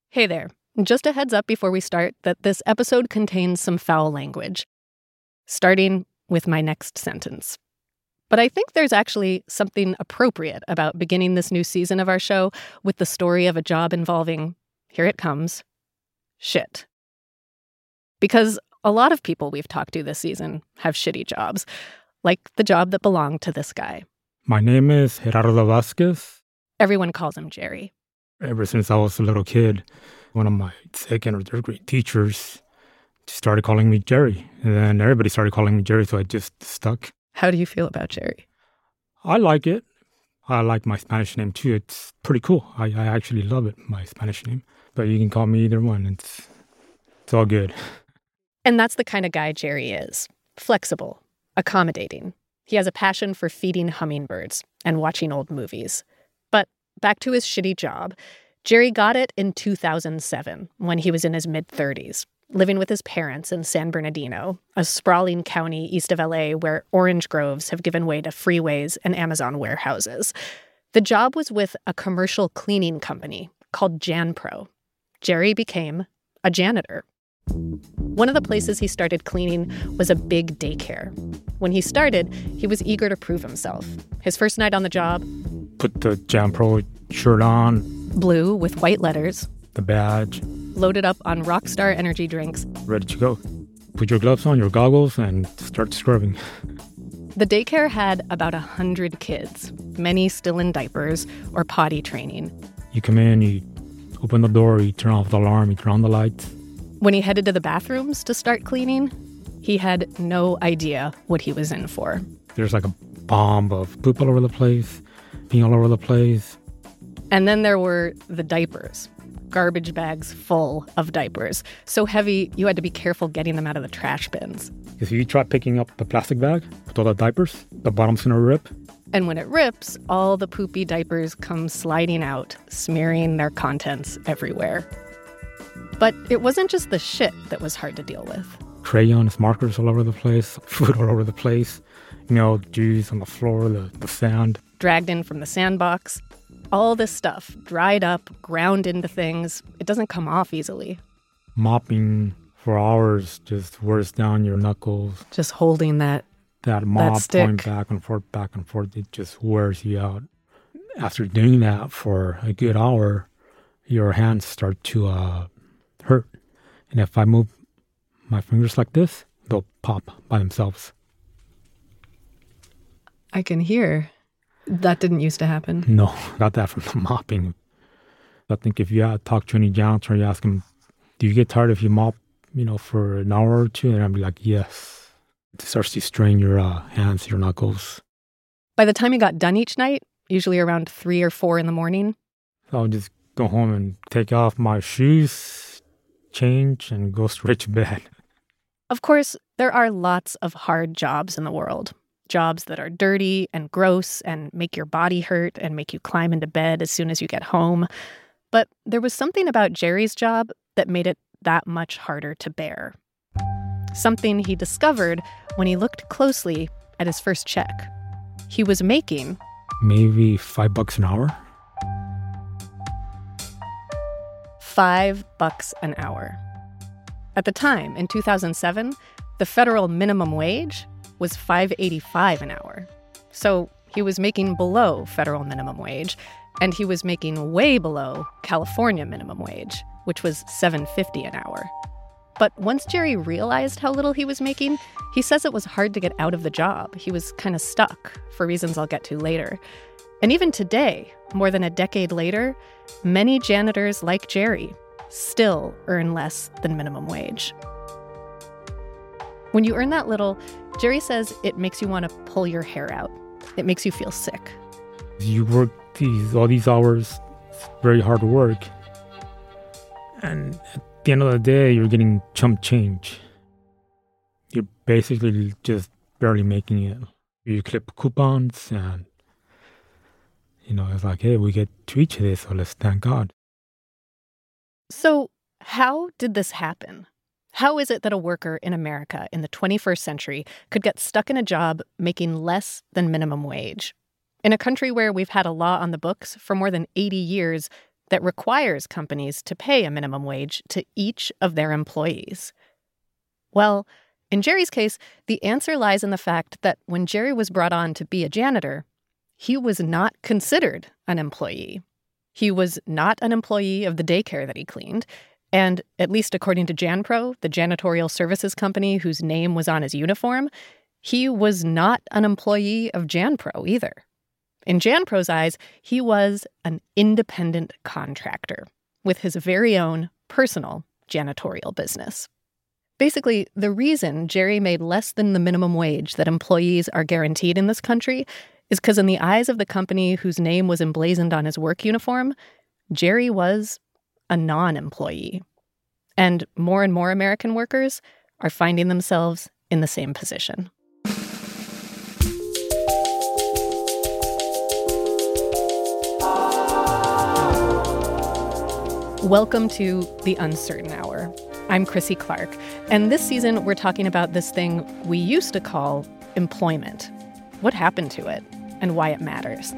Hey there. Just a heads up before we start that this episode contains some foul language, starting with my next sentence. But I think there's actually something appropriate about beginning this new season of our show with the story of a job involving, here it comes, shit. Because a lot of people we've talked to this season have shitty jobs, like the job that belonged to this guy. My name is Gerardo Vasquez. Everyone calls him Jerry. Ever since I was a little kid, one of my second or third grade teachers started calling me Jerry. And then everybody started calling me Jerry, so I just stuck. How do you feel about Jerry? I like it. I like my Spanish name, too. It's pretty cool. I actually love it, my Spanish name. But you can call me either one. It's all good. And that's the kind of guy Jerry is. Flexible, accommodating. He has a passion for feeding hummingbirds and watching old movies. But back to his shitty job. Jerry got it in 2007 when he was in his mid-30s, living with his parents in San Bernardino, a sprawling county east of LA where orange groves have given way to freeways and Amazon warehouses. The job was with a commercial cleaning company called JanPro. Jerry became a janitor. One of the places he started cleaning was a big daycare. When he started, he was eager to prove himself. His first night on the job, put the JanPro shirt on. Blue with white letters. The badge. Loaded up on Rockstar energy drinks. Ready to go. Put your gloves on, your goggles, and start scrubbing. The daycare had about 100 kids, many still in diapers or potty training. You come in, you open the door, you turn off the alarm, you turn on the lights. When he headed to the bathrooms to start cleaning, he had no idea what he was in for. There's like a bomb of poop all over the place, peeing all over the place. And then there were the diapers, garbage bags full of diapers. So heavy, you had to be careful getting them out of the trash bins. If you try picking up the plastic bag with all the diapers, the bottom's gonna rip. And when it rips, all the poopy diapers come sliding out, smearing their contents everywhere. But it wasn't just the shit that was hard to deal with. Crayons, markers all over the place, food all over the place, juice on the floor, the sand. Dragged in from the sandbox. All this stuff, dried up, ground into things, it doesn't come off easily. Mopping for hours just wears down your knuckles. Just holding that mop, stick. going back and forth, it just wears you out. After doing that for a good hour, your hands start to hurt. And if I move my fingers like this, they'll pop by themselves. I can hear. That didn't used to happen. No, got that from the mopping. I think if you talk to any janitor, you ask him, do you get tired if you mop, for an hour or two? And I'd be like, yes. It starts to strain your hands, your knuckles. By the time he got done each night, usually around 3 or 4 in the morning, so I would just go home and take off my shoes, change, and go straight to bed. Of course, there are lots of hard jobs in the world. Jobs that are dirty and gross and make your body hurt and make you climb into bed as soon as you get home. But there was something about Jerry's job that made it that much harder to bear. Something he discovered when he looked closely at his first check. He was making maybe $5 an hour. $5 an hour. At the time, in 2007, the federal minimum wage was $5.85 an hour. So he was making below federal minimum wage, and he was making way below California minimum wage, which was $7.50 an hour. But once Jerry realized how little he was making, he says it was hard to get out of the job. He was kind of stuck, for reasons I'll get to later. And even today, more than a decade later, many janitors like Jerry still earn less than minimum wage. When you earn that little, Jerry says it makes you want to pull your hair out. It makes you feel sick. You work all these hours, it's very hard work. And at the end of the day, you're getting chump change. You're basically just barely making it. You clip coupons and, it's like, hey, we get to each of this, so let's thank God. So how did this happen? How is it that a worker in America in the 21st century could get stuck in a job making less than minimum wage? In a country where we've had a law on the books for more than 80 years that requires companies to pay a minimum wage to each of their employees? Well, in Jerry's case, the answer lies in the fact that when Jerry was brought on to be a janitor, he was not considered an employee. He was not an employee of the daycare that he cleaned, and at least according to JanPro, the janitorial services company whose name was on his uniform, he was not an employee of JanPro either. In JanPro's eyes, he was an independent contractor with his very own personal janitorial business. Basically, the reason Jerry made less than the minimum wage that employees are guaranteed in this country is because in the eyes of the company whose name was emblazoned on his work uniform, Jerry was a non-employee. And more American workers are finding themselves in the same position. Welcome to The Uncertain Hour. I'm Chrissy Clark, and this season we're talking about this thing we used to call employment. What happened to it, and why it matters.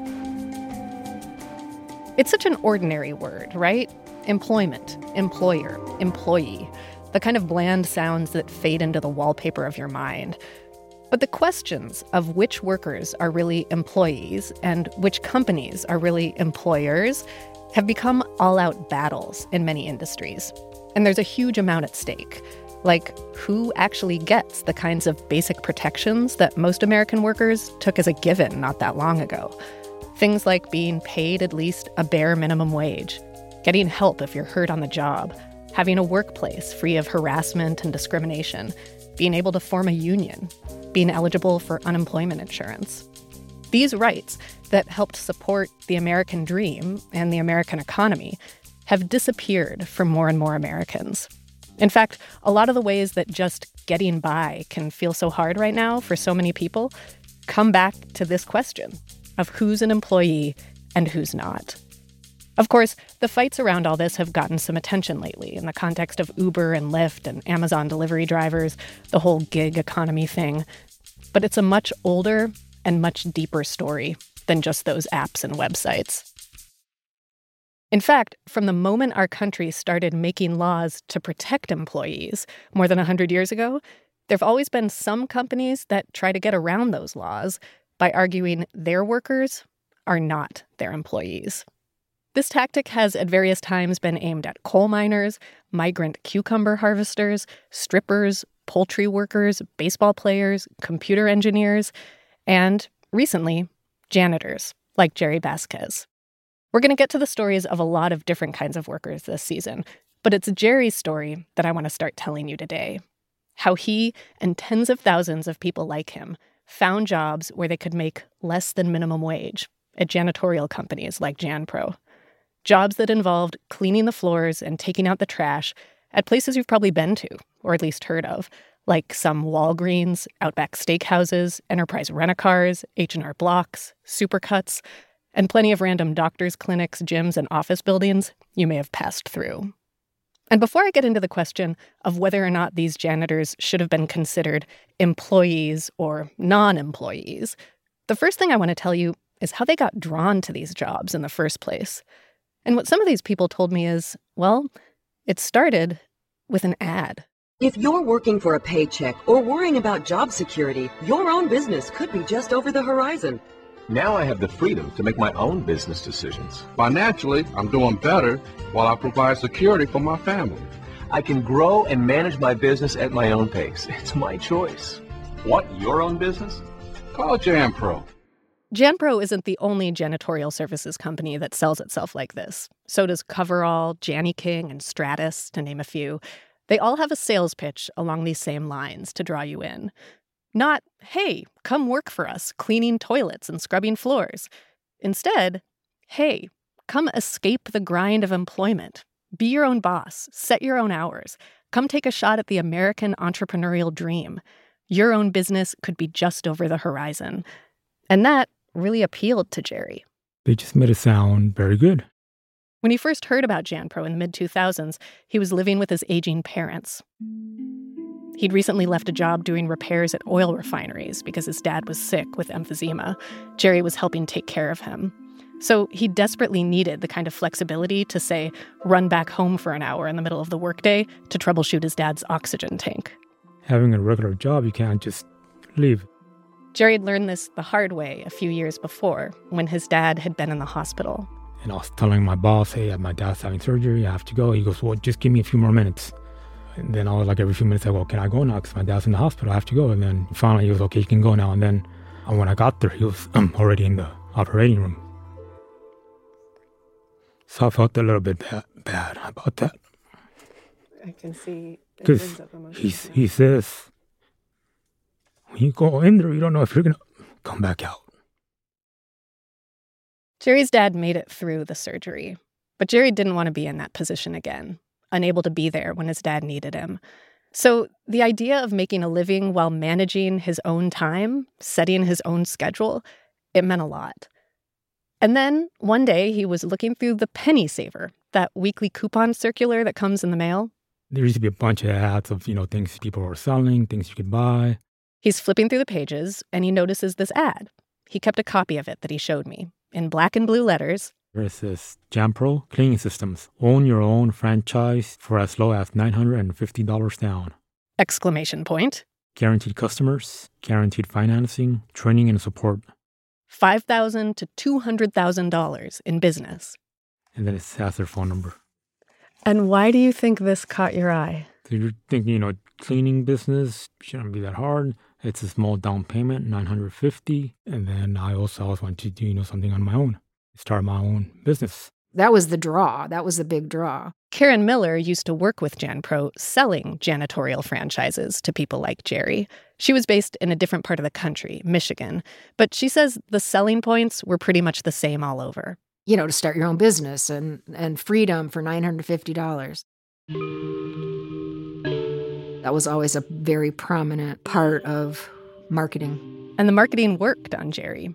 It's such an ordinary word, right? Employment, employer, employee, the kind of bland sounds that fade into the wallpaper of your mind. But the questions of which workers are really employees and which companies are really employers have become all-out battles in many industries. And there's a huge amount at stake, like who actually gets the kinds of basic protections that most American workers took as a given not that long ago. Things like being paid at least a bare minimum wage, getting help if you're hurt on the job, having a workplace free of harassment and discrimination, being able to form a union, being eligible for unemployment insurance. These rights that helped support the American dream and the American economy have disappeared for more and more Americans. In fact, a lot of the ways that just getting by can feel so hard right now for so many people come back to this question of who's an employee and who's not. Of course, the fights around all this have gotten some attention lately in the context of Uber and Lyft and Amazon delivery drivers, the whole gig economy thing. But it's a much older and much deeper story than just those apps and websites. In fact, from the moment our country started making laws to protect employees more than 100 years ago, there have always been some companies that try to get around those laws by arguing their workers are not their employees. This tactic has at various times been aimed at coal miners, migrant cucumber harvesters, strippers, poultry workers, baseball players, computer engineers, and, recently, janitors, like Jerry Vasquez. We're going to get to the stories of a lot of different kinds of workers this season, but it's Jerry's story that I want to start telling you today. How he and tens of thousands of people like him found jobs where they could make less than minimum wage at janitorial companies like JanPro. Jobs that involved cleaning the floors and taking out the trash at places you've probably been to, or at least heard of, like some Walgreens, Outback Steakhouses, Enterprise Rent-A-Cars, H&R Blocks, Supercuts, and plenty of random doctors' clinics, gyms, and office buildings you may have passed through. And before I get into the question of whether or not these janitors should have been considered employees or non-employees, the first thing I want to tell you is how they got drawn to these jobs in the first place. And what some of these people told me is, well, it started with an ad. If you're working for a paycheck or worrying about job security, your own business could be just over the horizon. Now I have the freedom to make my own business decisions. Financially, I'm doing better while I provide security for my family. I can grow and manage my business at my own pace. It's my choice. Want your own business? Call JanPro. JanPro isn't the only janitorial services company that sells itself like this. So does Coverall, Jani-King, and Stratus, to name a few. They all have a sales pitch along these same lines to draw you in. Not, hey, come work for us, cleaning toilets and scrubbing floors. Instead, hey, come escape the grind of employment. Be your own boss, set your own hours. Come take a shot at the American entrepreneurial dream. Your own business could be just over the horizon. And that really appealed to Jerry. They just made it sound very good. When he first heard about JanPro in the mid-2000s, he was living with his aging parents. He'd recently left a job doing repairs at oil refineries because his dad was sick with emphysema. Jerry was helping take care of him. So he desperately needed the kind of flexibility to, say, run back home for an hour in the middle of the workday to troubleshoot his dad's oxygen tank. Having a regular job, you can't just leave. Jerry had learned this the hard way a few years before, when his dad had been in the hospital. And I was telling my boss, hey, my dad's having surgery, I have to go. He goes, well, just give me a few more minutes. And then I was like, every few minutes, I go, can I go now? Because my dad's in the hospital, I have to go. And then finally he goes, okay, you can go now. And then when I got there, he was already in the operating room. So I felt a little bit bad about that. I can see it because brings up emotions. he says, when you go in there, you don't know if you're going to come back out. Jerry's dad made it through the surgery, but Jerry didn't want to be in that position again, unable to be there when his dad needed him. So the idea of making a living while managing his own time, setting his own schedule, it meant a lot. And then one day he was looking through the Penny Saver, that weekly coupon circular that comes in the mail. There used to be a bunch of ads of, things people were selling, things you could buy. He's flipping through the pages and he notices this ad. He kept a copy of it that he showed me in black and blue letters. It says, JanPro Cleaning Systems. Own your own franchise for as low as $950 down. Exclamation point. Guaranteed customers, guaranteed financing, training and support. $5,000 to $200,000 in business. And then it has their phone number. And why do you think this caught your eye? So you're thinking, cleaning business shouldn't be that hard. It's a small down payment, $950. And then I always want to do, something on my own. Start my own business. That was the draw. That was the big draw. Karen Miller used to work with JanPro selling janitorial franchises to people like Jerry. She was based in a different part of the country, Michigan. But she says the selling points were pretty much the same all over. To start your own business and freedom for $950. That was always a very prominent part of marketing. And the marketing worked on Jerry.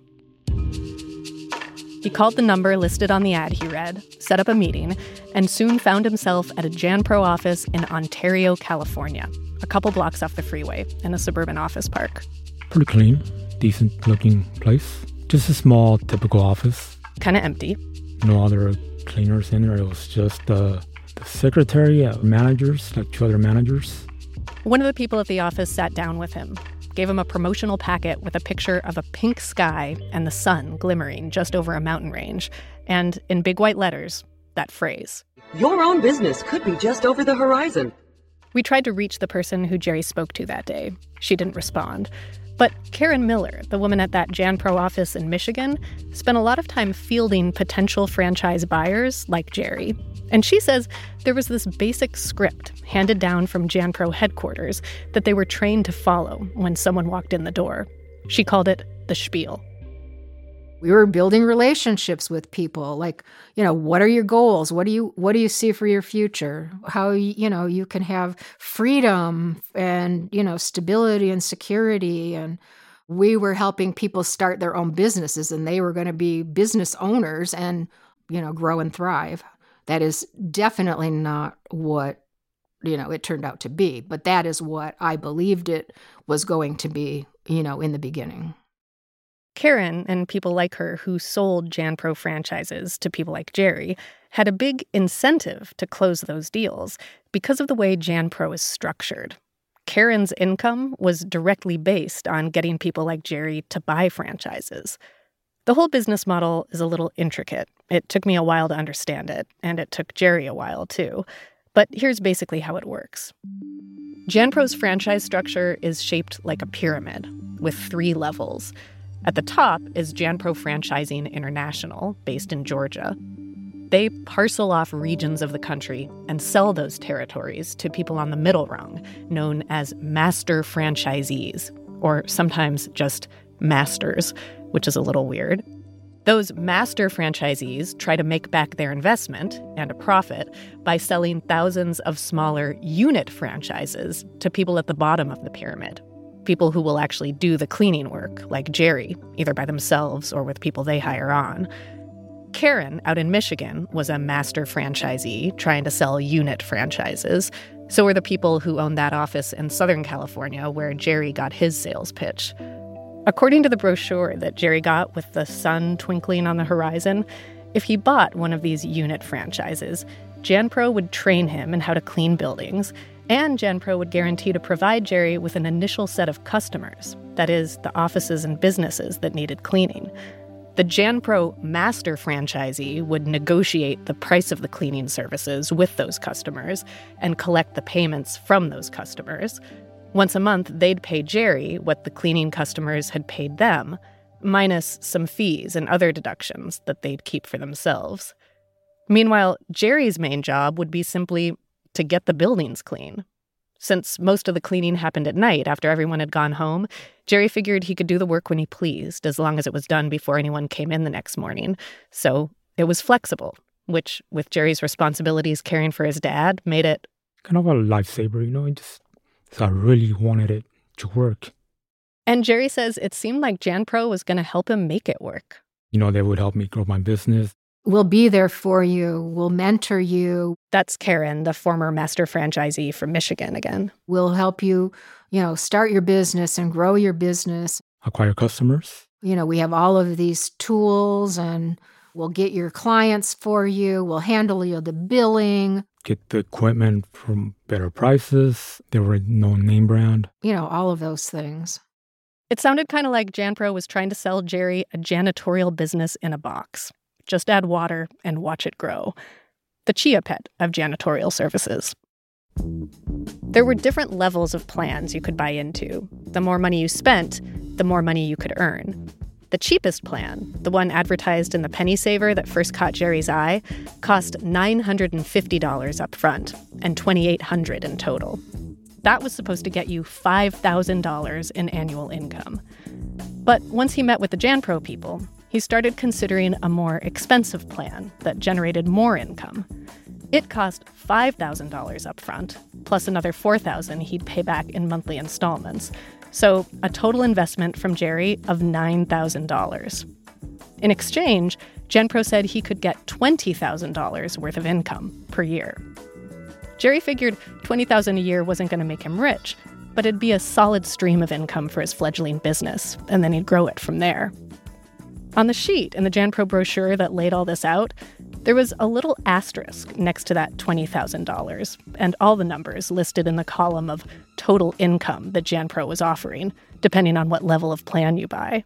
He called the number listed on the ad he read, set up a meeting, and soon found himself at a JanPro office in Ontario, California, a couple blocks off the freeway in a suburban office park. Pretty clean, decent-looking place. Just a small, typical office. Kind of empty. No other cleaners in there. It was just the secretary, managers, like 2 other managers. One of the people at the office sat down with him, gave him a promotional packet with a picture of a pink sky and the sun glimmering just over a mountain range, and in big white letters, that phrase. Your own business could be just over the horizon. We tried to reach the person who Jerry spoke to that day. She didn't respond. But Karen Miller, the woman at that JanPro office in Michigan, spent a lot of time fielding potential franchise buyers like Jerry. And she says there was this basic script handed down from JanPro headquarters that they were trained to follow when someone walked in the door. She called it the spiel. We were building relationships with people. Like, what are your goals? What do you see for your future? How, you can have freedom and, stability and security. And we were helping people start their own businesses, and they were going to be business owners and, grow and thrive. That is definitely not what, it turned out to be. But that is what I believed it was going to be, in the beginning. Karen and people like her who sold JanPro franchises to people like Jerry had a big incentive to close those deals because of the way JanPro is structured. Karen's income was directly based on getting people like Jerry to buy franchises. The whole business model is a little intricate. It took me a while to understand it, and it took Jerry a while too. But here's basically how it works. JanPro's franchise structure is shaped like a pyramid with 3 levels. At the top is JanPro Franchising International, based in Georgia. They parcel off regions of the country and sell those territories to people on the middle rung, known as master franchisees, or sometimes just masters, which is a little weird. Those master franchisees try to make back their investment and a profit by selling thousands of smaller unit franchises to people at the bottom of the pyramid. People who will actually do the cleaning work, like Jerry, either by themselves or with people they hire on. Karen, out in Michigan, was a master franchisee trying to sell unit franchises. So were the people who owned that office in Southern California where Jerry got his sales pitch. According to the brochure that Jerry got with the sun twinkling on the horizon, if he bought one of these unit franchises, JanPro would train him in how to clean buildings, and JanPro would guarantee to provide Jerry with an initial set of customers, that is, the offices and businesses that needed cleaning. The JanPro master franchisee would negotiate the price of the cleaning services with those customers and collect the payments from those customers. Once a month, they'd pay Jerry what the cleaning customers had paid them, minus some fees and other deductions that they'd keep for themselves. Meanwhile, Jerry's main job would be simply to get the buildings clean. Since most of the cleaning happened at night after everyone had gone home, Jerry figured he could do the work when he pleased, as long as it was done before anyone came in the next morning. So it was flexible, which, with Jerry's responsibilities caring for his dad, made it kind of a lifesaver, I really wanted it to work. And Jerry says it seemed like JanPro was going to help him make it work. They would help me grow my business. We'll be there for you. We'll mentor you. That's Karen, the former master franchisee from Michigan again. We'll help you, start your business and grow your business. Acquire customers. We have all of these tools, and we'll get your clients for you. We'll handle the billing. Get the equipment from better prices. They were no name brand. All of those things. It sounded kind of like JanPro was trying to sell Jerry a janitorial business in a box. Just add water and watch it grow. The Chia Pet of janitorial services. There were different levels of plans you could buy into. The more money you spent, the more money you could earn. The cheapest plan, the one advertised in the Penny Saver that first caught Jerry's eye, cost $950 up front and $2,800 in total. That was supposed to get you $5,000 in annual income. But once he met with the JanPro people, he started considering a more expensive plan that generated more income. It cost $5,000 up front, plus another $4,000 he'd pay back in monthly installments. So a total investment from Jerry of $9,000. In exchange, JanPro said he could get $20,000 worth of income per year. Jerry figured $20,000 a year wasn't going to make him rich, but it'd be a solid stream of income for his fledgling business, and then he'd grow it from there. On the sheet in the JanPro brochure that laid all this out, there was a little asterisk next to that $20,000, and all the numbers listed in the column of total income that JanPro was offering, depending on what level of plan you buy.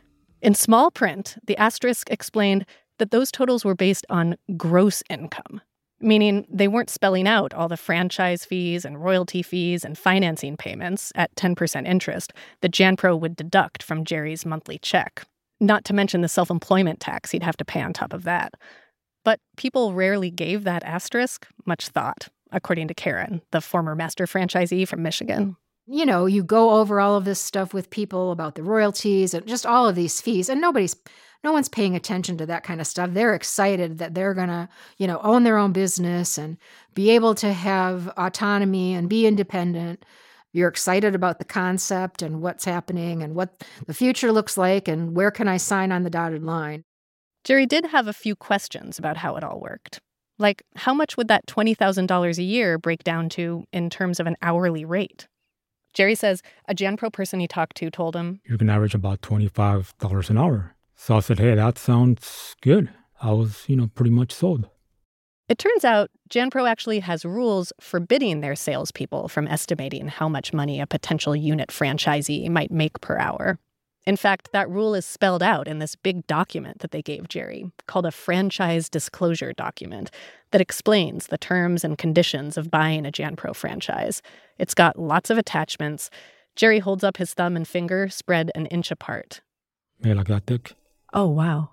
In small print, the asterisk explained that those totals were based on gross income, meaning they weren't spelling out all the franchise fees and royalty fees and financing payments at 10% interest that JanPro would deduct from Jerry's monthly check. Not to mention the self-employment tax he'd have to pay on top of that. But people rarely gave that asterisk much thought, according to Karen, the former master franchisee from Michigan. You go over all of this stuff with people about the royalties and just all of these fees, and no one's paying attention to that kind of stuff. They're excited that they're going to, own their own business and be able to have autonomy and be independent. You're excited about the concept and what's happening and what the future looks like and where can I sign on the dotted line. Jerry did have a few questions about how it all worked. Like, how much would that $20,000 a year break down to in terms of an hourly rate? Jerry says a JanPro person he talked to told him, "You can average about $25 an hour." So I said, "Hey, that sounds good." I was, pretty much sold. It turns out JanPro actually has rules forbidding their salespeople from estimating how much money a potential unit franchisee might make per hour. In fact, that rule is spelled out in this big document that they gave Jerry, called a franchise disclosure document, that explains the terms and conditions of buying a JanPro franchise. It's got lots of attachments. Jerry holds up his thumb and finger spread an inch apart. Hey, like that thick? Oh, wow.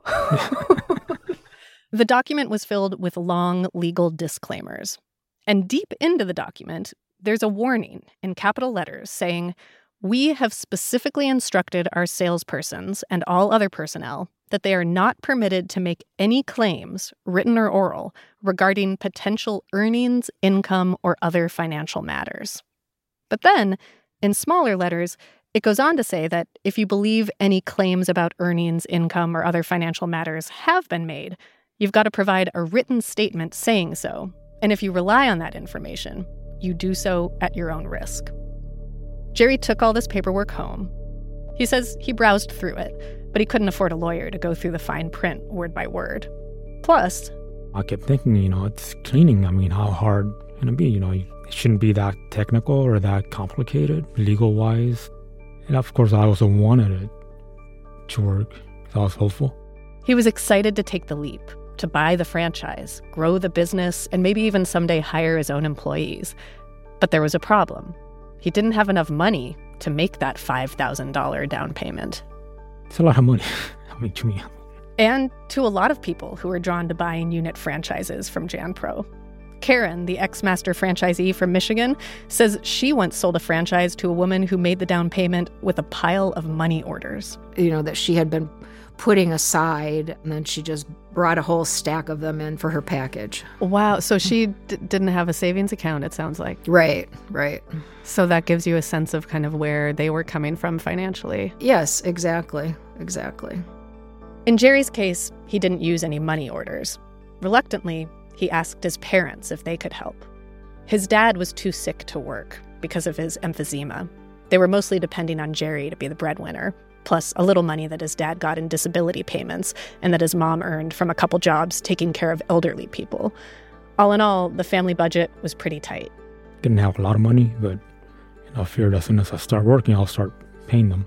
The document was filled with long legal disclaimers. And deep into the document, there's a warning in capital letters saying, "We have specifically instructed our salespersons and all other personnel that they are not permitted to make any claims, written or oral, regarding potential earnings, income, or other financial matters." But then, in smaller letters, it goes on to say that if you believe any claims about earnings, income, or other financial matters have been made, you've got to provide a written statement saying so. And if you rely on that information, you do so at your own risk. Jerry took all this paperwork home. He says he browsed through it, but he couldn't afford a lawyer to go through the fine print word by word. Plus, I kept thinking, it's cleaning. I mean, how hard can it be? It shouldn't be that technical or that complicated, legal-wise. And of course, I also wanted it to work. I was hopeful. He was excited to take the leap, to buy the franchise, grow the business, and maybe even someday hire his own employees. But there was a problem. He didn't have enough money to make that $5,000 down payment. It's a lot of money, to me. And to a lot of people who were drawn to buying unit franchises from JanPro. Karen, the ex-master franchisee from Michigan, says she once sold a franchise to a woman who made the down payment with a pile of money orders. That she had been putting aside, and then she just brought a whole stack of them in for her package. Wow. So she didn't have a savings account, it sounds like. Right. So that gives you a sense of kind of where they were coming from financially. Yes, exactly. In Jerry's case, he didn't use any money orders. Reluctantly, he asked his parents if they could help. His dad was too sick to work because of his emphysema. They were mostly depending on Jerry to be the breadwinner, plus a little money that his dad got in disability payments and that his mom earned from a couple jobs taking care of elderly people. All in all, the family budget was pretty tight. Didn't have a lot of money, but I figured as soon as I start working, I'll start paying them.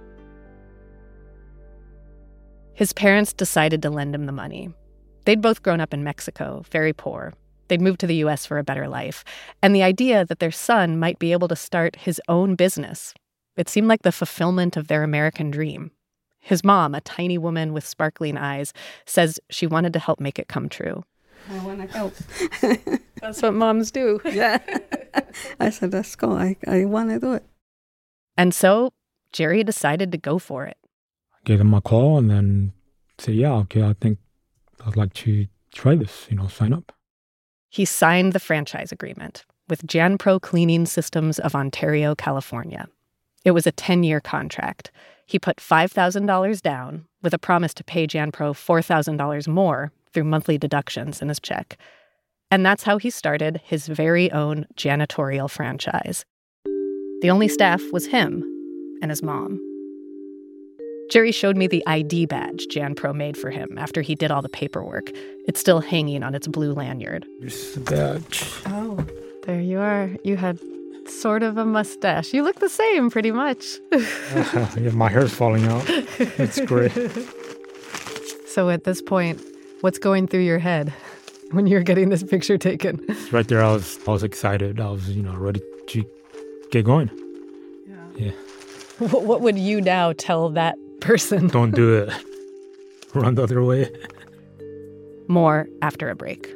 His parents decided to lend him the money. They'd both grown up in Mexico, very poor. They'd moved to the U.S. for a better life. And the idea that their son might be able to start his own business, it seemed like the fulfillment of their American dream. His mom, a tiny woman with sparkling eyes, says she wanted to help make it come true. I want to help. That's what moms do. Yeah. I said, let's go. I want to do it. And so Jerry decided to go for it. I gave him a call and then said, yeah, okay, I think I'd like to try this, sign up. He signed the franchise agreement with JanPro Cleaning Systems of Ontario, California. It was a 10-year contract. He put $5,000 down with a promise to pay JanPro $4,000 more through monthly deductions in his check. And that's how he started his very own janitorial franchise. The only staff was him and his mom. Jerry showed me the ID badge JanPro made for him after he did all the paperwork. It's still hanging on its blue lanyard. Here's the badge. Oh, there you are. You had sort of a mustache. You look the same, pretty much. Yeah, my hair's falling out. It's great. So at this point, what's going through your head when you're getting this picture taken? Right there, I was excited. I was, ready to get going. Yeah. What would you now tell that person? Don't do it. Run the other way. More after a break.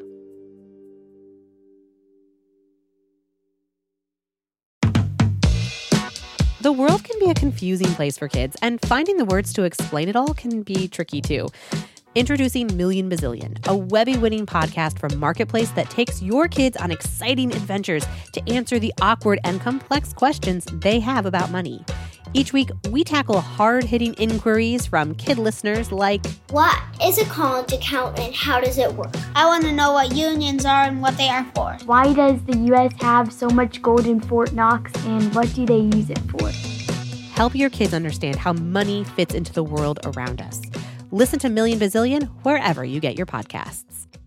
The world can be a confusing place for kids, and finding the words to explain it all can be tricky too. Introducing Million Bazillion, a Webby-winning podcast from Marketplace that takes your kids on exciting adventures to answer the awkward and complex questions they have about money. Each week, we tackle hard-hitting inquiries from kid listeners like, what is a college account and how does it work? I want to know what unions are and what they are for. Why does the U.S. have so much gold in Fort Knox and what do they use it for? Help your kids understand how money fits into the world around us. Listen to Million Bazillion wherever you get your podcasts.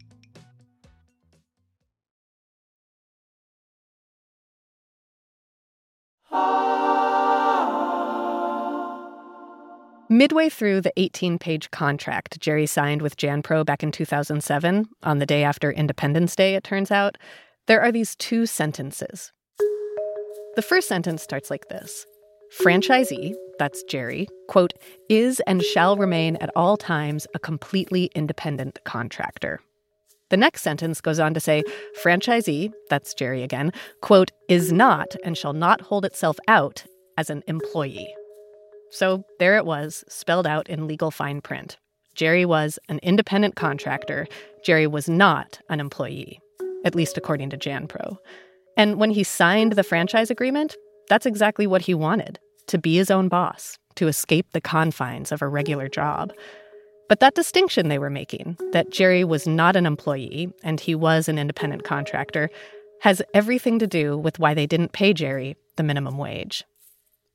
Midway through the 18-page contract Jerry signed with JanPro back in 2007, on the day after Independence Day, it turns out, there are these two sentences. The first sentence starts like this. Franchisee, that's Jerry, quote, is and shall remain at all times a completely independent contractor. The next sentence goes on to say, franchisee, that's Jerry again, quote, is not and shall not hold itself out as an employee. So there it was, spelled out in legal fine print. Jerry was an independent contractor. Jerry was not an employee, at least according to JanPro. And when he signed the franchise agreement, that's exactly what he wanted, to be his own boss, to escape the confines of a regular job. But that distinction they were making, that Jerry was not an employee and he was an independent contractor, has everything to do with why they didn't pay Jerry the minimum wage.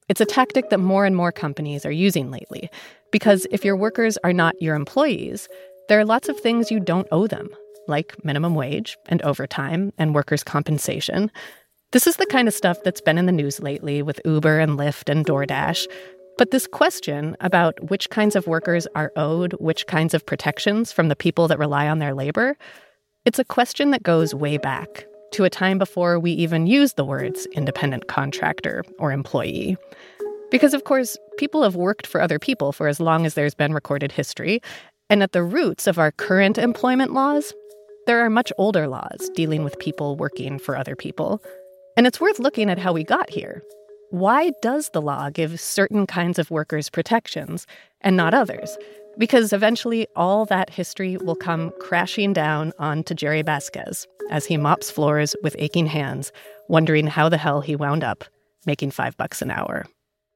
It's a tactic that more and more companies are using lately, because if your workers are not your employees, there are lots of things you don't owe them, like minimum wage and overtime and workers' compensation. This is the kind of stuff that's been in the news lately with Uber and Lyft and DoorDash. But this question about which kinds of workers are owed which kinds of protections from the people that rely on their labor, it's a question that goes way back to a time before we even used the words independent contractor or employee. Because, of course, people have worked for other people for as long as there's been recorded history. And at the roots of our current employment laws, there are much older laws dealing with people working for other people. And it's worth looking at how we got here. Why does the law give certain kinds of workers protections and not others? Because eventually all that history will come crashing down onto Jerry Vasquez as he mops floors with aching hands, wondering how the hell he wound up making $5 an hour.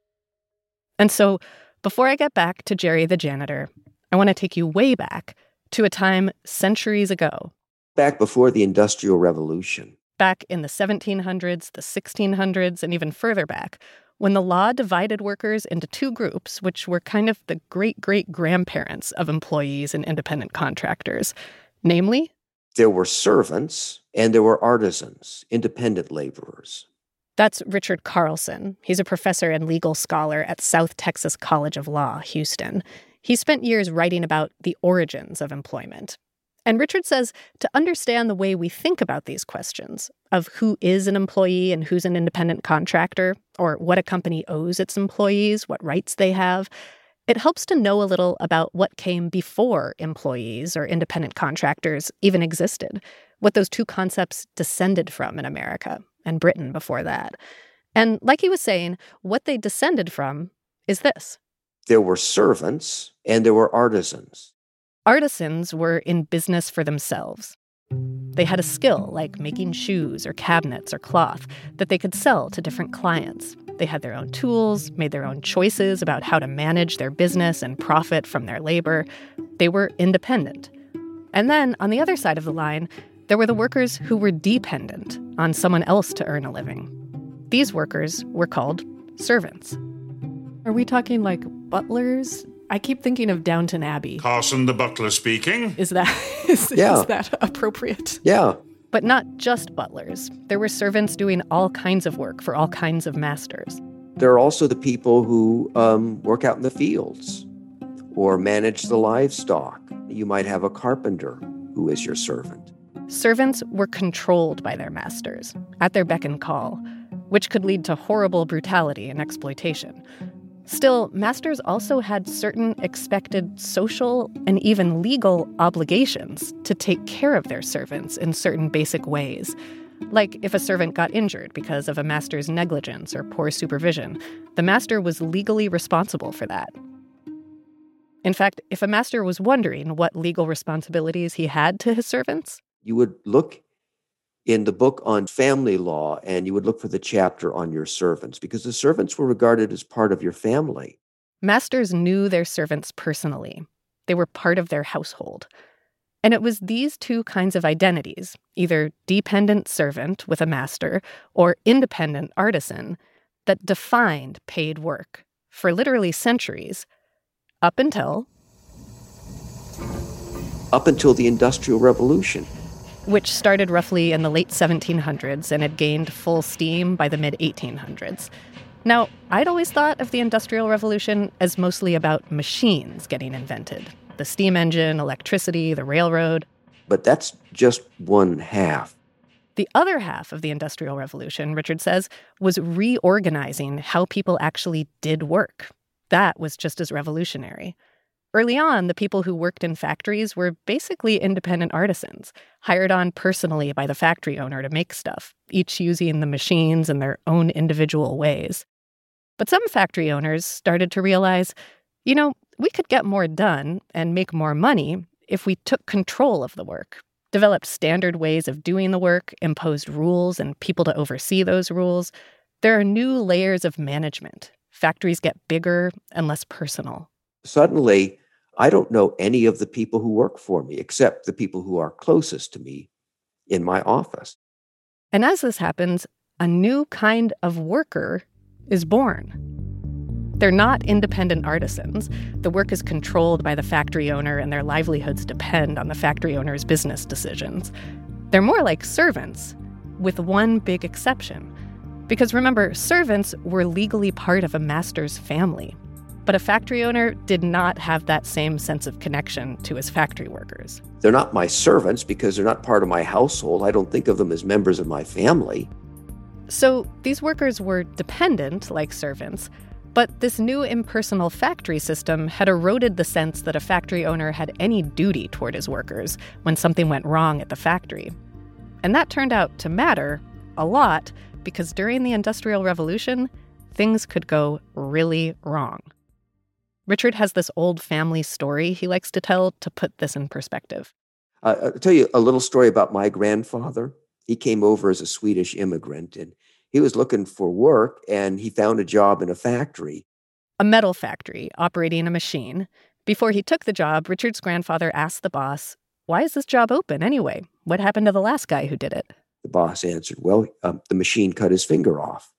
And so, before I get back to Jerry the janitor, I want to take you way back to a time centuries ago. Back before the Industrial Revolution. Back in the 1700s, the 1600s, and even further back, when the law divided workers into two groups, which were kind of the great-great-grandparents of employees and independent contractors. Namely, there were servants and there were artisans, independent laborers. That's Richard Carlson. He's a professor and legal scholar at South Texas College of Law, Houston. He spent years writing about the origins of employment. And Richard says to understand the way we think about these questions of who is an employee and who's an independent contractor, or what a company owes its employees, what rights they have, it helps to know a little about what came before employees or independent contractors even existed, what those two concepts descended from in America and Britain before that. And like he was saying, what they descended from is this. There were servants and there were artisans. Artisans were in business for themselves. They had a skill like making shoes or cabinets or cloth that they could sell to different clients. They had their own tools, made their own choices about how to manage their business and profit from their labor. They were independent. And then, on the other side of the line, there were the workers who were dependent on someone else to earn a living. These workers were called servants. Are we talking like butlers? I keep thinking of Downton Abbey. Carson the butler speaking. Is that appropriate? Yeah. But not just butlers. There were servants doing all kinds of work for all kinds of masters. There are also the people who work out in the fields or manage the livestock. You might have a carpenter who is your servant. Servants were controlled by their masters, at their beck and call, which could lead to horrible brutality and exploitation. Still, masters also had certain expected social and even legal obligations to take care of their servants in certain basic ways. Like if a servant got injured because of a master's negligence or poor supervision, the master was legally responsible for that. In fact, if a master was wondering what legal responsibilities he had to his servants, you would look in the book on family law, and you would look for the chapter on your servants, because the servants were regarded as part of your family. Masters knew their servants personally. They were part of their household. And it was these two kinds of identities, either dependent servant with a master or independent artisan, that defined paid work for literally centuries, up until the Industrial Revolution, which started roughly in the late 1700s and had gained full steam by the mid-1800s. Now, I'd always thought of the Industrial Revolution as mostly about machines getting invented. The steam engine, electricity, the railroad. But that's just one half. The other half of the Industrial Revolution, Richard says, was reorganizing how people actually did work. That was just as revolutionary. Early on, the people who worked in factories were basically independent artisans, hired on personally by the factory owner to make stuff, each using the machines in their own individual ways. But some factory owners started to realize, we could get more done and make more money if we took control of the work, developed standard ways of doing the work, imposed rules and people to oversee those rules. There are new layers of management. Factories get bigger and less personal. Suddenly, I don't know any of the people who work for me, except the people who are closest to me in my office. And as this happens, a new kind of worker is born. They're not independent artisans. The work is controlled by the factory owner, and their livelihoods depend on the factory owner's business decisions. They're more like servants, with one big exception. Because remember, servants were legally part of a master's family. But a factory owner did not have that same sense of connection to his factory workers. They're not my servants because they're not part of my household. I don't think of them as members of my family. So these workers were dependent, like servants, but this new impersonal factory system had eroded the sense that a factory owner had any duty toward his workers when something went wrong at the factory. And that turned out to matter a lot because during the Industrial Revolution, things could go really wrong. Richard has this old family story he likes to tell to put this in perspective. I'll tell you a little story about my grandfather. He came over as a Swedish immigrant, and he was looking for work, and he found a job in a factory. A metal factory operating a machine. Before he took the job, Richard's grandfather asked the boss, "Why is this job open anyway? What happened to the last guy who did it?" The boss answered, "Well, the machine cut his finger off.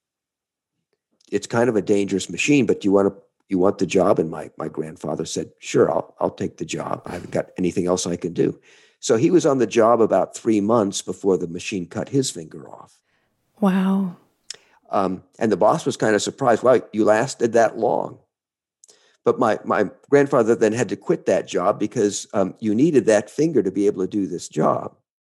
It's kind of a dangerous machine, but you want the job?" And my grandfather said, "Sure, I'll take the job. I haven't got anything else I can do." So he was on the job about 3 months before the machine cut his finger off. Wow. And the boss was kind of surprised. "Wow, you lasted that long." But my grandfather then had to quit that job because you needed that finger to be able to do this job.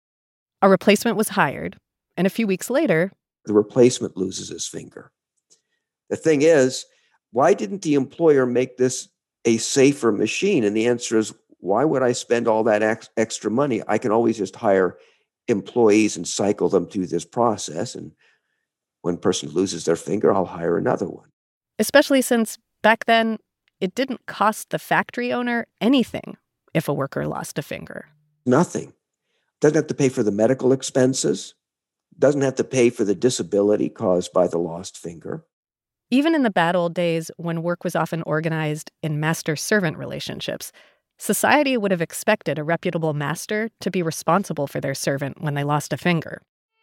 A replacement was hired, and a few weeks later, the replacement loses his finger. The thing is, why didn't the employer make this a safer machine? And the answer is, why would I spend all that extra money? I can always just hire employees and cycle them through this process. And when a person loses their finger, I'll hire another one. Especially since back then, it didn't cost the factory owner anything if a worker lost a finger. Nothing. Doesn't have to pay for the medical expenses. Doesn't have to pay for the disability caused by the lost finger. Even in the bad old days when work was often organized in master-servant relationships, society would have expected a reputable master to be responsible for their servant when they lost a finger.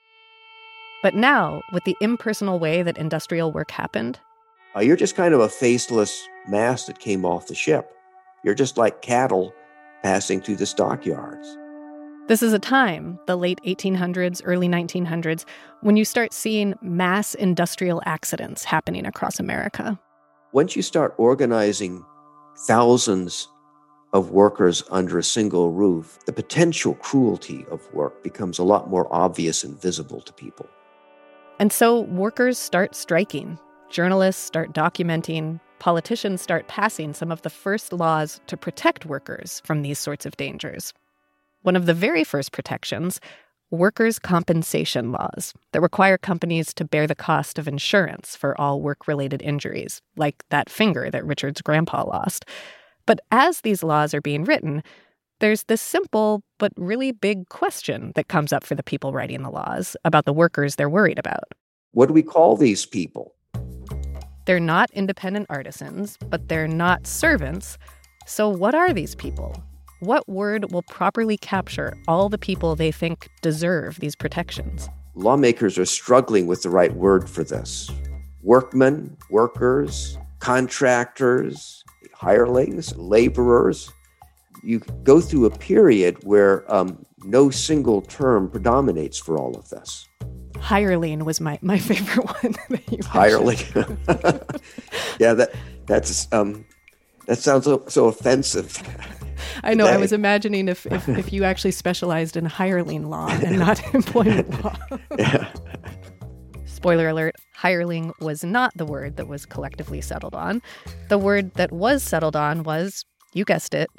But now, with the impersonal way that industrial work happened, you're just kind of a faceless mass that came off the ship. You're just like cattle passing through the stockyards. This is a time, the late 1800s, early 1900s, when you start seeing mass industrial accidents happening across America. Once you start organizing thousands of workers under a single roof, the potential cruelty of work becomes a lot more obvious and visible to people. And so workers start striking. Journalists start documenting. Politicians start passing some of the first laws to protect workers from these sorts of dangers. One of the very first protections, workers' compensation laws that require companies to bear the cost of insurance for all work-related injuries, like that finger that Richard's grandpa lost. But as these laws are being written, there's this simple but really big question that comes up for the people writing the laws about the workers they're worried about. What do we call these people? They're not independent artisans, but they're not servants. So what are these people? What word will properly capture all the people they think deserve these protections? Lawmakers are struggling with the right word for this. Workmen, workers, contractors, hirelings, laborers. You go through a period where no single term predominates for all of this. Hireling was my favorite one. Hireling. Yeah, that sounds so offensive. I know. I was imagining if you actually specialized in hireling law and not employment law. Yeah. Spoiler alert, hireling was not the word that was collectively settled on. The word that was settled on was, you guessed it,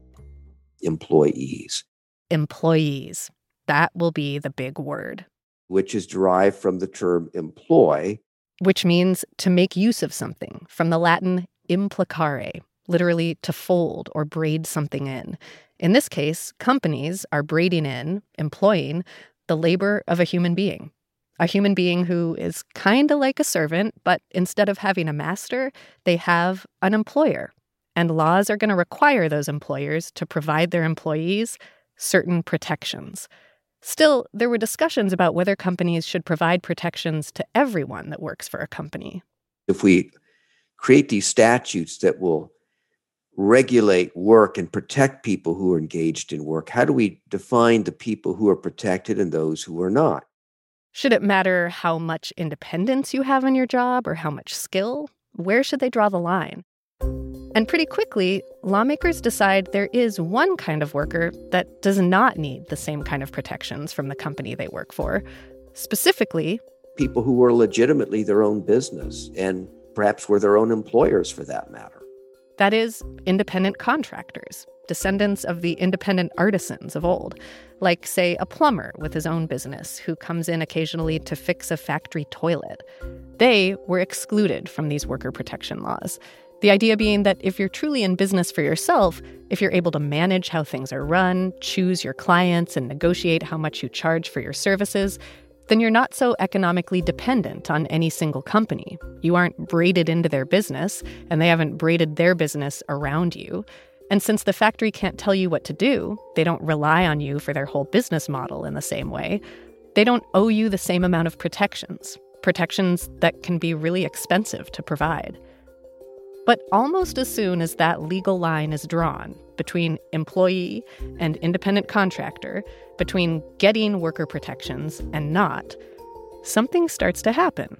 employees. Employees. That will be the big word. Which is derived from the term employ. Which means to make use of something, from the Latin implicare, literally to fold or braid something in. In this case, companies are braiding in, employing, the labor of a human being. A human being who is kind of like a servant, but instead of having a master, they have an employer. And laws are going to require those employers to provide their employees certain protections. Still, there were discussions about whether companies should provide protections to everyone that works for a company. If we create these statutes that will regulate work and protect people who are engaged in work? How do we define the people who are protected and those who are not? Should it matter how much independence you have in your job or how much skill? Where should they draw the line? And pretty quickly, lawmakers decide there is one kind of worker that does not need the same kind of protections from the company they work for. Specifically, people who are legitimately their own business and perhaps were their own employers for that matter. That is, independent contractors, descendants of the independent artisans of old, like, say, a plumber with his own business who comes in occasionally to fix a factory toilet. They were excluded from these worker protection laws. The idea being that if you're truly in business for yourself, if you're able to manage how things are run, choose your clients, and negotiate how much you charge for your services, then you're not so economically dependent on any single company. You aren't braided into their business, and they haven't braided their business around you. And since the factory can't tell you what to do, they don't rely on you for their whole business model in the same way. They don't owe you the same amount of protections that can be really expensive to provide. But almost as soon as that legal line is drawn between employee and independent contractor, between getting worker protections and not, something starts to happen.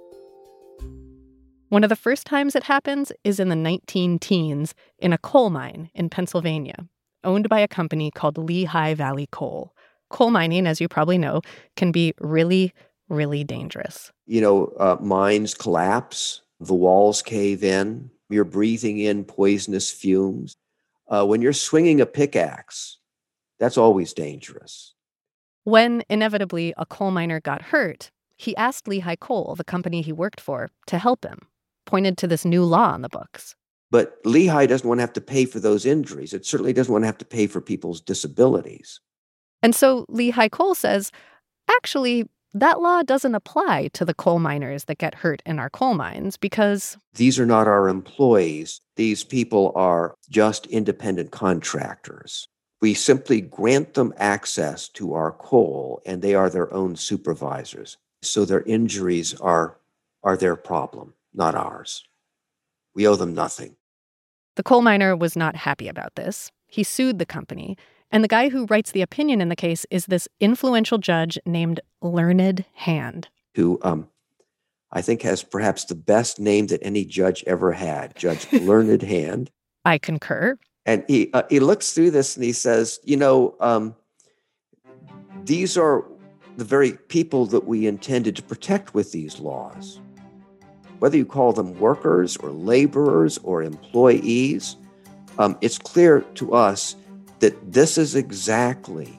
One of the first times it happens is in the 19-teens in a coal mine in Pennsylvania, owned by a company called Lehigh Valley Coal. Coal mining, as you probably know, can be really, really dangerous. Mines collapse, the walls cave in, you're breathing in poisonous fumes. When you're swinging a pickaxe, that's always dangerous. When, inevitably, a coal miner got hurt, he asked Lehigh Coal, the company he worked for, to help him, pointed to this new law on the books. But Lehigh doesn't want to have to pay for those injuries. It certainly doesn't want to have to pay for people's disabilities. And so Lehigh Coal says, actually, that law doesn't apply to the coal miners that get hurt in our coal mines because these are not our employees. These people are just independent contractors. We simply grant them access to our coal, and they are their own supervisors. So their injuries are their problem, not ours. We owe them nothing. The coal miner was not happy about this. He sued the company. And the guy who writes the opinion in the case is this influential judge named Learned Hand. Who I think has perhaps the best name that any judge ever had, Judge Learned Hand. I concur. And he looks through this and he says, these are the very people that we intended to protect with these laws. Whether you call them workers or laborers or employees, it's clear to us that this is exactly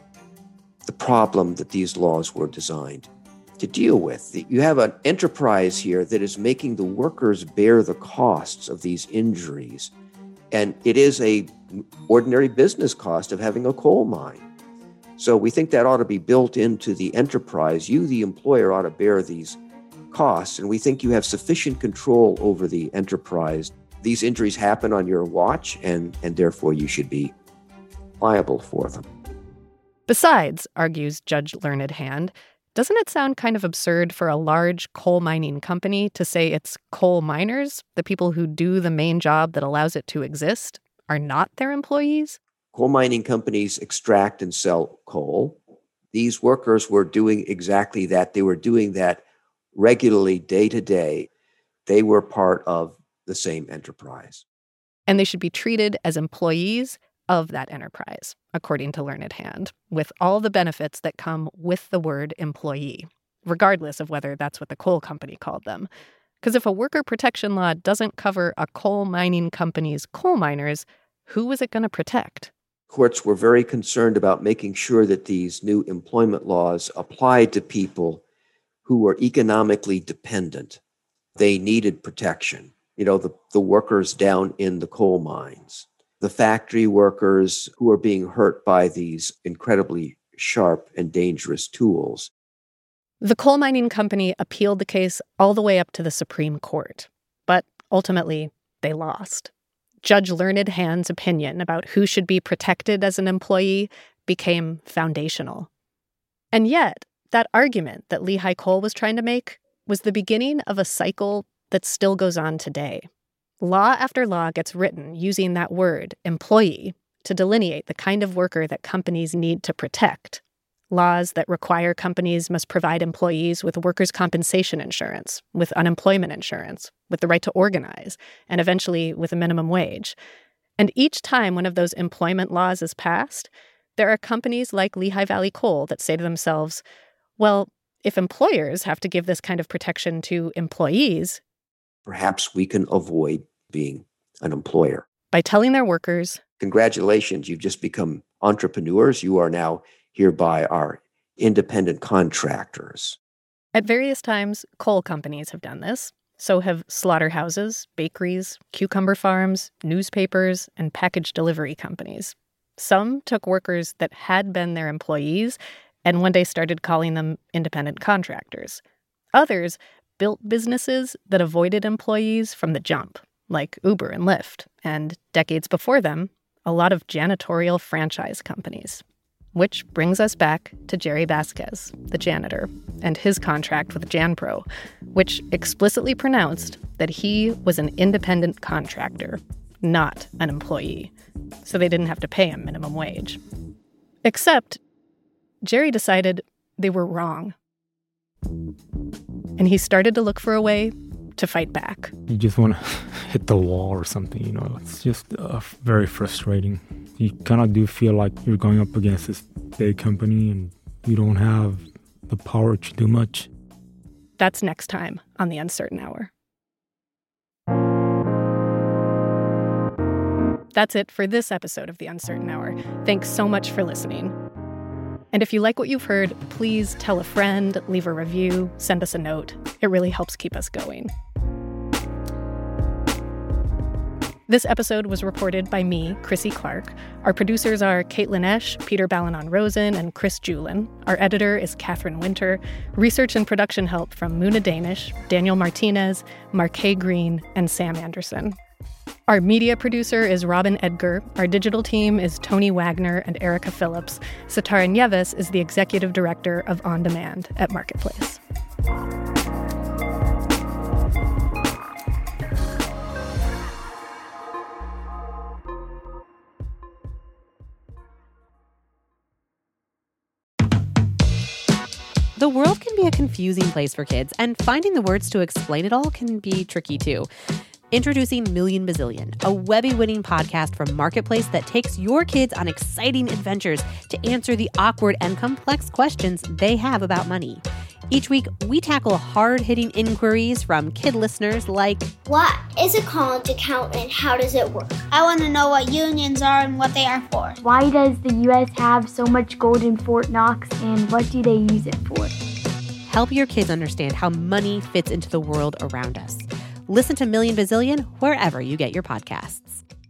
the problem that these laws were designed to deal with. You have an enterprise here that is making the workers bear the costs of these injuries. And it is an ordinary business cost of having a coal mine. So we think that ought to be built into the enterprise. You, the employer, ought to bear these costs. And we think you have sufficient control over the enterprise. These injuries happen on your watch, and therefore you should be liable for them. Besides, argues Judge Learned Hand, doesn't it sound kind of absurd for a large coal mining company to say its coal miners, the people who do the main job that allows it to exist, are not their employees? Coal mining companies extract and sell coal. These workers were doing exactly that. They were doing that regularly, day to day. They were part of the same enterprise. And they should be treated as employees of that enterprise, according to Learned Hand, with all the benefits that come with the word employee, regardless of whether that's what the coal company called them. Because if a worker protection law doesn't cover a coal mining company's coal miners, who was it going to protect? Courts were very concerned about making sure that these new employment laws applied to people who were economically dependent. They needed protection. The workers down in the coal mines, the factory workers who are being hurt by these incredibly sharp and dangerous tools. The coal mining company appealed the case all the way up to the Supreme Court, but ultimately they lost. Judge Learned Hand's opinion about who should be protected as an employee became foundational. And yet, that argument that Lehigh Coal was trying to make was the beginning of a cycle that still goes on today. Law after law gets written using that word, employee, to delineate the kind of worker that companies need to protect. Laws that require companies must provide employees with workers' compensation insurance, with unemployment insurance, with the right to organize, and eventually with a minimum wage. And each time one of those employment laws is passed, there are companies like Lehigh Valley Coal that say to themselves, well, if employers have to give this kind of protection to employees, perhaps we can avoid being an employer. By telling their workers, congratulations, you've just become entrepreneurs. You are now hereby our independent contractors. At various times, coal companies have done this. So have slaughterhouses, bakeries, cucumber farms, newspapers, and package delivery companies. Some took workers that had been their employees and one day started calling them independent contractors. Others built businesses that avoided employees from the jump, like Uber and Lyft, and decades before them, a lot of janitorial franchise companies. Which brings us back to Jerry Vasquez, the janitor, and his contract with JanPro, which explicitly pronounced that he was an independent contractor, not an employee, so they didn't have to pay him minimum wage. Except Jerry decided they were wrong. And he started to look for a way to fight back. You just want to hit the wall or something, you know. It's just very frustrating. You kind of do feel like you're going up against this big company and you don't have the power to do much. That's next time on The Uncertain Hour. That's it for this episode of The Uncertain Hour. Thanks so much for listening. And if you like what you've heard, please tell a friend, leave a review, send us a note. It really helps keep us going. This episode was reported by me, Chrissy Clark. Our producers are Caitlin Esch, Peter Balanon-Rosen, and Chris Julin. Our editor is Catherine Winter. Research and production help from Muna Danish, Daniel Martinez, Marquet Green, and Sam Anderson. Our media producer is Robin Edgar. Our digital team is Tony Wagner and Erica Phillips. Satara Nieves is the executive director of On Demand at Marketplace. The world can be a confusing place for kids, and finding the words to explain it all can be tricky too. Introducing Million Bazillion, a Webby-winning podcast from Marketplace that takes your kids on exciting adventures to answer the awkward and complex questions they have about money. Each week, we tackle hard-hitting inquiries from kid listeners like, what is a college account and how does it work? I want to know what unions are and what they are for. Why does the U.S. have so much gold in Fort Knox and what do they use it for? Help your kids understand how money fits into the world around us. Listen to Million Bazillion wherever you get your podcasts.